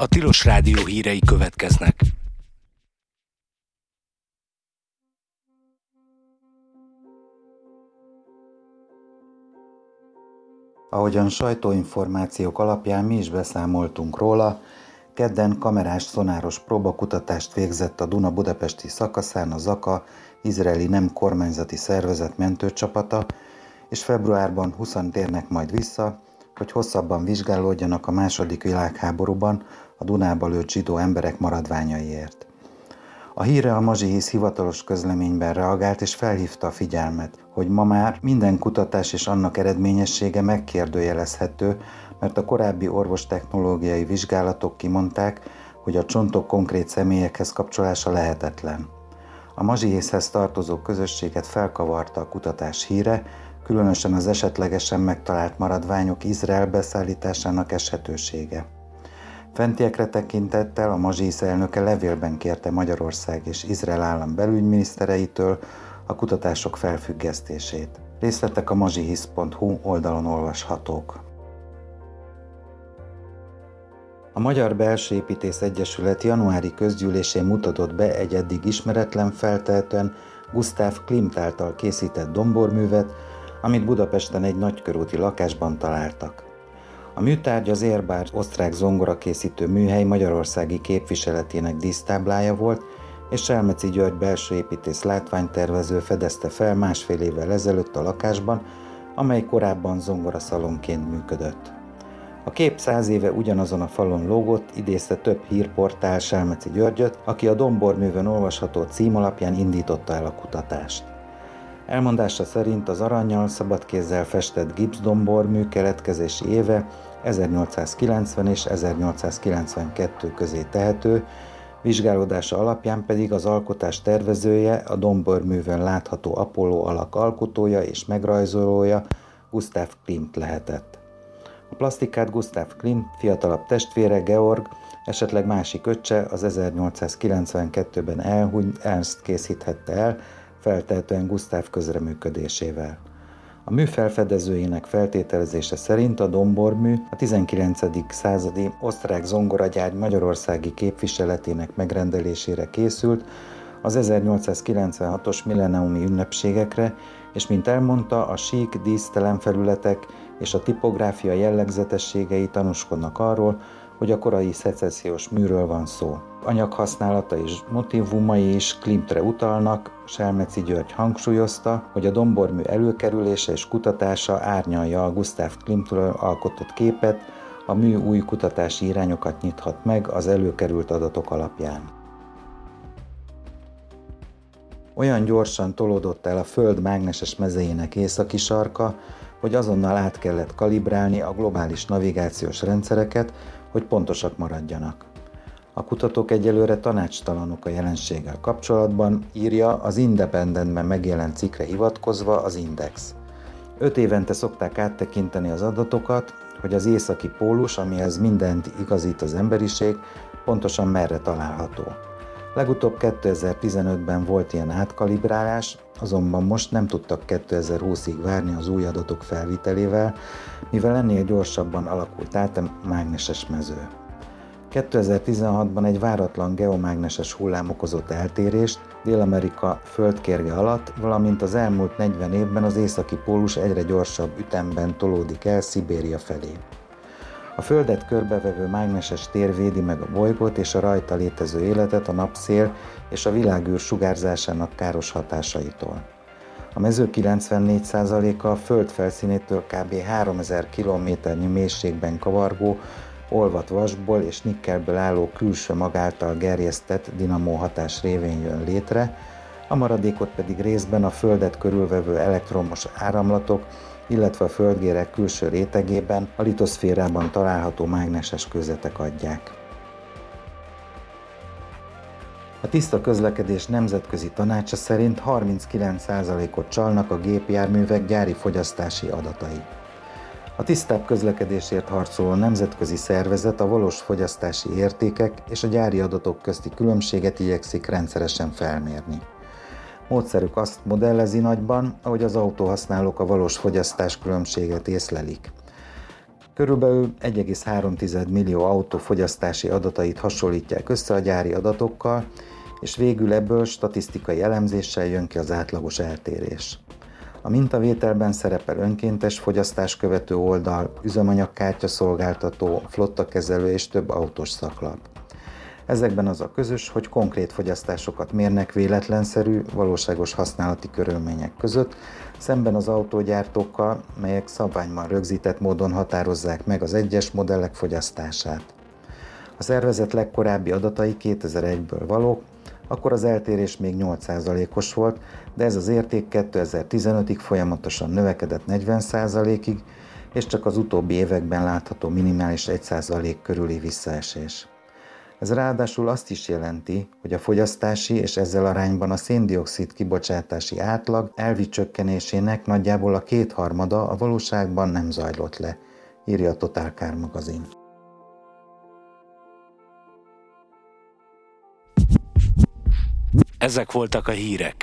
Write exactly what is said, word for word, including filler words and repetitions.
A Tilos Rádió hírei következnek. Ahogyan sajtóinformációk alapján mi is beszámoltunk róla, kedden kamerás szonáros próbakutatást végzett a Duna budapesti szakaszán a Zaka, izraeli nem kormányzati szervezet mentőcsapata, és februárban húszan térnek majd vissza, hogy hosszabban vizsgálódjanak a második világháborúban a Dunába lőtt zsidó emberek maradványaiért. A hírre a Mazsihisz hivatalos közleményben reagált és felhívta a figyelmet, hogy ma már minden kutatás és annak eredményessége megkérdőjelezhető, mert a korábbi orvostechnológiai vizsgálatok kimondták, hogy a csontok konkrét személyekhez kapcsolása lehetetlen. A Mazsihiszhez tartozó közösséget felkavarta a kutatás híre, különösen az esetlegesen megtalált maradványok Izrael beszállításának eshetősége. Fentiekre tekintettel a Mazsihisz elnöke levélben kérte Magyarország és Izrael állam belügyminisztereitől a kutatások felfüggesztését. Részletek a mazsihisz pont hu oldalon olvashatók. A Magyar Belsőépítész Egyesület januári közgyűlésén mutatott be egy eddig ismeretlen, feltehetően Gustav Klimt által készített domborművet, amit Budapesten egy nagykörúti lakásban találtak. A műtárgy az Erbár osztrák zongorakészítő műhely magyarországi képviseletének dísztáblája volt, és Selmeczi György belsőépítész látványtervező fedezte fel másfél évvel ezelőtt a lakásban, amely korábban zongoraszalonként működött. A kép száz éve ugyanazon a falon lógott, idézte több hírportál Selmeczi Györgyöt, aki a domborművön olvasható cím alapján indította el a kutatást. Elmondása szerint az arannyal szabadkézzel festett gipszdombormű keletkezési éve ezernyolcszázkilencven és ezernyolcszázkilencvenkettő közé tehető, vizsgálódása alapján pedig az alkotás tervezője, a domborművön látható Apollo alak alkotója és megrajzolója Gustav Klimt lehetett. A plasztikát Gustav Klimt fiatalabb testvére Georg, esetleg másik öccse az ezernyolcszázkilencvenkettőben elhunyt Ernst készíthette el, feltehetően Gustav közreműködésével. A mű felfedezőjének feltételezése szerint a dombormű a tizenkilencedik századi osztrák zongoragyár magyarországi képviseletének megrendelésére készült az ezernyolcszázkilencvenhatos milleniumi ünnepségekre, és mint elmondta, a sík, dísztelen felületek és a tipográfia jellegzetességei tanúskodnak arról, hogy a korai szecessziós műről van szó. Anyaghasználata és motívumai is Klimtre utalnak, Selmeczi György hangsúlyozta, hogy a dombormű előkerülése és kutatása árnyalja a Gustav Klimtről alkotott képet, a mű új kutatási irányokat nyithat meg az előkerült adatok alapján. Olyan gyorsan tolódott el a Föld mágneses mezejének északi sarka, hogy azonnal át kellett kalibrálni a globális navigációs rendszereket, hogy pontosak maradjanak. A kutatók egyelőre tanácstalanok a jelenséggel kapcsolatban, írja az Independentben megjelent cikkre hivatkozva az Index. Öt évente szokták áttekinteni az adatokat, hogy az északi pólus, amihez mindent igazít az emberiség, pontosan merre található. Legutóbb kétezer-tizenötben volt ilyen átkalibrálás, azonban most nem tudtak kétezer-húszig várni az új adatok felvitelével, mivel ennél gyorsabban alakult át a mágneses mező. kétezer-tizenhatban egy váratlan geomágneses hullám okozott eltérést Dél-Amerika földkérge alatt, valamint az elmúlt negyven évben az északi pólus egyre gyorsabb ütemben tolódik el Szibéria felé. A Földet körbevevő mágneses tér védi meg a bolygót és a rajta létező életet a napszél és a világűr sugárzásának káros hatásaitól. A mező kilencvennégy százaléka a Föld felszínétől kb. háromezer kilométernyi mélységben kavargó, olvadt vasból és nikkelből álló külső mag által gerjesztett dinamóhatás révén jön létre, a maradékot pedig részben a Földet körülvevő elektromos áramlatok, illetve a földgérek külső rétegében, a litoszférában található mágneses kőzetek adják. A Tiszta Közlekedés Nemzetközi Tanácsa szerint harminckilenc százalékot csalnak a gépjárművek gyári fogyasztási adatai. A tisztább közlekedésért harcoló nemzetközi szervezet a valós fogyasztási értékek és a gyári adatok közti különbséget igyekszik rendszeresen felmérni. Módszerük azt modellezi nagyban, ahogy az autóhasználók a valós fogyasztás különbséget észlelik. Körülbelül egy egész három millió autó fogyasztási adatait hasonlítják össze a gyári adatokkal, és végül ebből statisztikai elemzéssel jön ki az átlagos eltérés. A mintavételben szerepel önkéntes fogyasztás követő oldal, üzemanyagkártya szolgáltató, flottakezelő és több autós szaklap. Ezekben az a közös, hogy konkrét fogyasztásokat mérnek véletlenszerű, valóságos használati körülmények között, szemben az autógyártókkal, melyek szabványban rögzített módon határozzák meg az egyes modellek fogyasztását. A szervezet legkorábbi adatai kétezer-egyből valók, akkor az eltérés még nyolc százalékos volt, de ez az érték kétezer-tizenötig folyamatosan növekedett negyven százalékig, és csak az utóbbi években látható minimális egy százalék körüli visszaesés. Ez ráadásul azt is jelenti, hogy a fogyasztási és ezzel arányban a szén-dioxid kibocsátási átlag elvi csökkenésének nagyjából a kétharmada a valóságban nem zajlott le, írja a Total Car magazin. Ezek voltak a hírek.